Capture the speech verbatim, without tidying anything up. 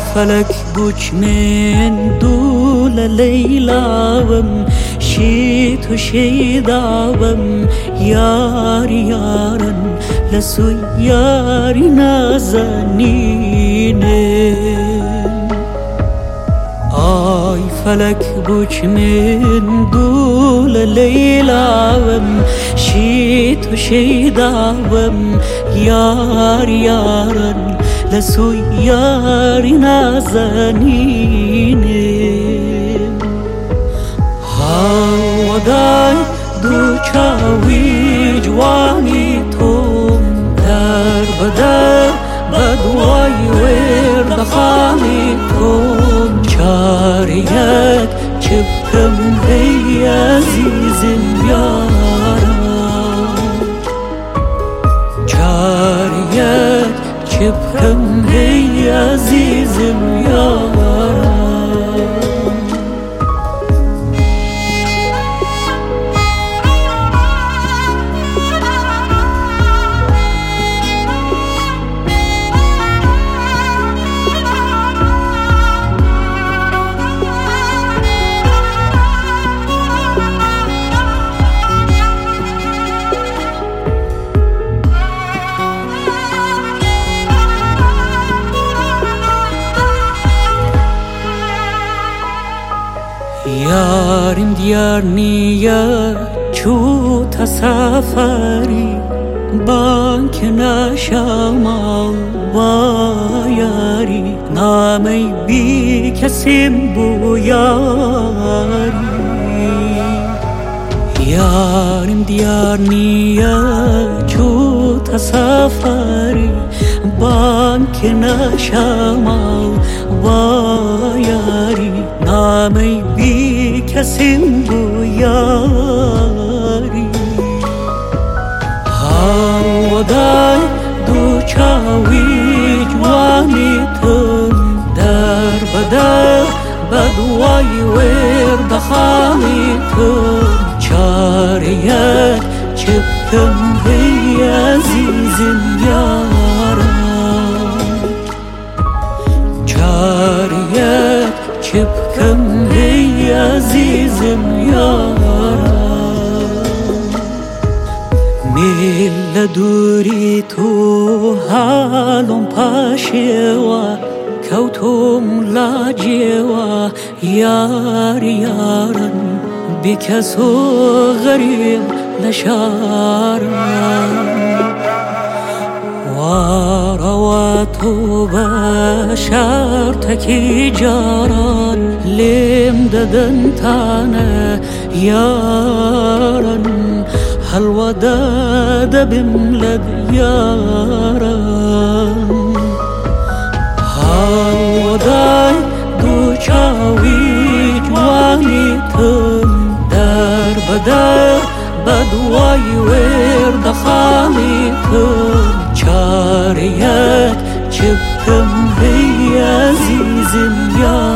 فلك بوش من دول ليلاوم شيت وشيداوم ياري يارن لسو ياري نازنينم آي فلك بوش من دول ليلاوم شيت وشيداوم ياري يارن لسو ياري نازنينم هاوداي دوچاوي جواني توم در بدر بدواي ورد خاني توم چاريك چبكم بي عزيزم يارم چاريك چبكم بي عزيزم يارم يارم ديار نيا شو تسافري بانك نشامل وياري نامي بيك سمبو ياري يارم ديار نيا شو تسافري بانك نشامل وياري نامي بيك سمبو ياري هاوداي دوچاوي جواني تم در بدر بدواي ورد خاني تم چاريك چبكم بي عزيزم يارم چاريك چبكم بي عزيزم يارم ميل دوري تو حالم پاشوا كوتم لاجوا يار يارن بكسو غريب لشارم ورواتو بشارتكي جاران لم ددن تانا يارن هل وداد بملد يارن هل وداي دوچاوي جواني تم در بدر بدواي ورد خاني تم چاريك چبكم بي عزيزم يارم